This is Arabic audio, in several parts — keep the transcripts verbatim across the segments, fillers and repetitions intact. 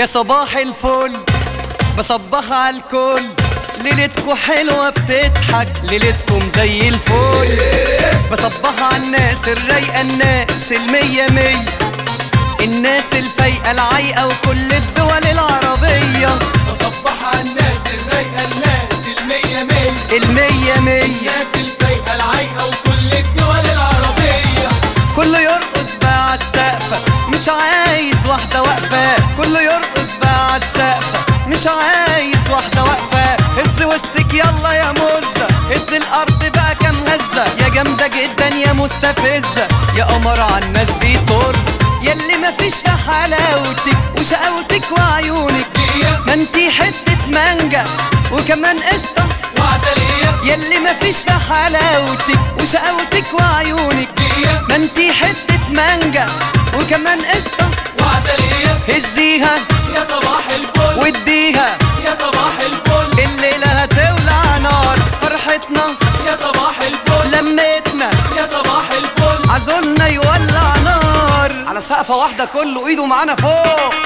يا صباح الفل بصبح على الكل، ليلتكم حلوة بتضحك، ليلتكم زي الفل. بصبح على الناس الرايقة، الناس المية مية، الناس الفايقة العايقة وكل الدول العربية. بصبح على الناس الرايقة، الناس المية مية، المية مية، الناس الفايقة العايقة وكل الدول العربية. كله يرقص بقى عالسقفة، مش عايز واحدة واقفة. كله يرقص بقى عالسقفة، مش عايز واحدة واقفة. هز وسطك يلا يا مزة، هز الأرض بقى كام هزة. يا جامدة جدا يا مستفزة، يا قمر عالناس بيطر، ياللي مفيش في حلاوتك وشقاوتك وعيونك. ما انتي حتة مانجا وكمان قشطة وعسلية، ياللي مفيش في حلاوتك وشقاوتك وعيونك. ما انتي حتة مانجا وكمان قشطة وعسلية. هزيها يا صباح الفل واديها، يا صباح الفل، الليلة هتولع نار فرحتنا. يا صباح الفل لمتنا يا صباح الفل، عزولنا يولع نار. على سقفة واحدة كله ايده معانا فوق،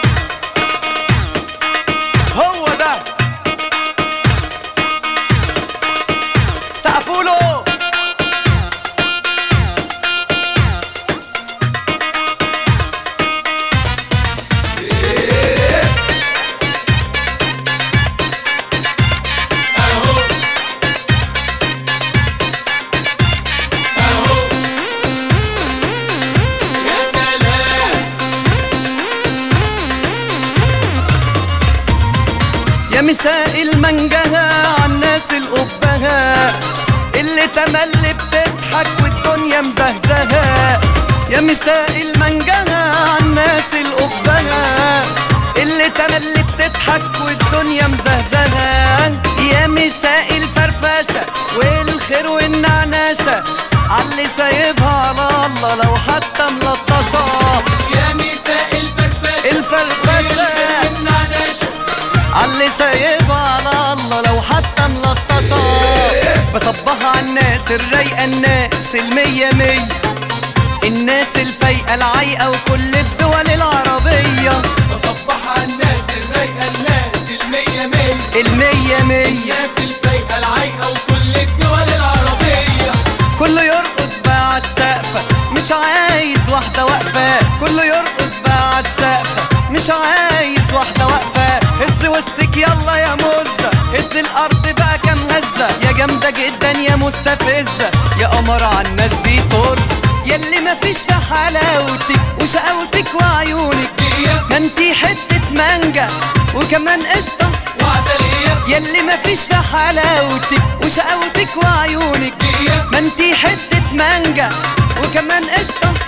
هو ده سقفوا له. اهو اهو يا سلام. يا مساء المنجهة عالناس القبهة، اللي تملي بتضحك والدنيا مزهزهة. يا مساء المنجهة عالناس القبهة، اللي تملي بتضحك والدنيا مزهزهة. يا مساء الفرفشة والخير والنعناشة، عاللي سايبها على الله لو حتى ملطشة. يا مساء الفرفشة الفرفشة والنعناشة، عاللي سايبها على الله لو حتى ملطشة. بصبح على الناس الرايقة، الناس المية مية، الناس الفايقة العايقة وكل الدول العربية. بصبح على الناس الرايقة، الناس المية مية، المية مية، الناس الفايقة العايقة وكل الدول العربية. كله يرقص بقى عالسقفة، مش عايز واحدة واقفة. كله يرقص بقى عالسقفة، مش عايز واحدة واقفة. هز وسطك يلا يا مزة، هز الأرض بقى كام هزة. يا جامدة جدا يا مستفزة، يا قمر عالناس بيطر، ياللي مفيش في حلاوتك وشقاوتك وعيونك. ما انتي حتة مانجا وكمان قشطة وعسلية، ياللي مفيش في حلاوتك وشقاوتك وعيونك. ما انتي حتة مانجا وكمان قشطة